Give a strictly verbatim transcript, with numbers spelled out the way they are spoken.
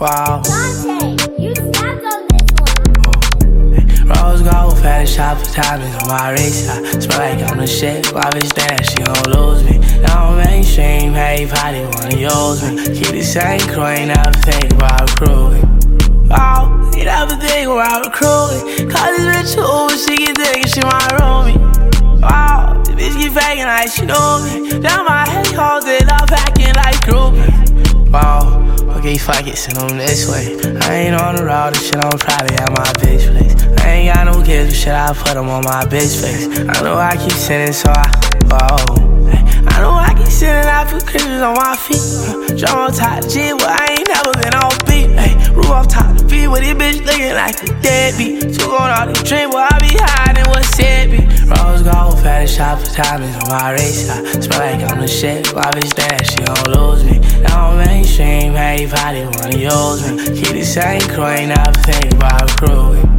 Wow. Dante, you snapped on this one. Rose gold, fat shop for diamonds on my wrist. I smell like I'm the shit. Why bitch damn, she gon' lose me. Now I'm mainstream, hey, probably wanna use me. Keep the same crew, ain't never think about recruiting. Oh, ain't never think about recruiting. Call this bitch Uber, she get thinking she my roomie. Wow, this bitch keep faking like she know me. Now my head holds it up, acting like groupie. Wow. Okay, fuck it, send them this way. I ain't on the road, this shit I'm probably at my bitch place. I ain't got no kids, but shit, I put them on my bitch face. I know I keep sending, so I, whoa. I know I keep sending, I put Christmas on my feet. Jump on top of G, but I ain't never been on beat. Ay, roof off top of the beat, with this bitch looking like a deadbeat. Took on all these dreams, but I be hiding what said be. Rose gold, fat shop for diamonds on my wrist. I smell like I'm the shit, why bitch damn, she gon' lose me. Now I'm mainstream, hey, probably wanna use me. Keep the same crew, ain't never think about recruiting.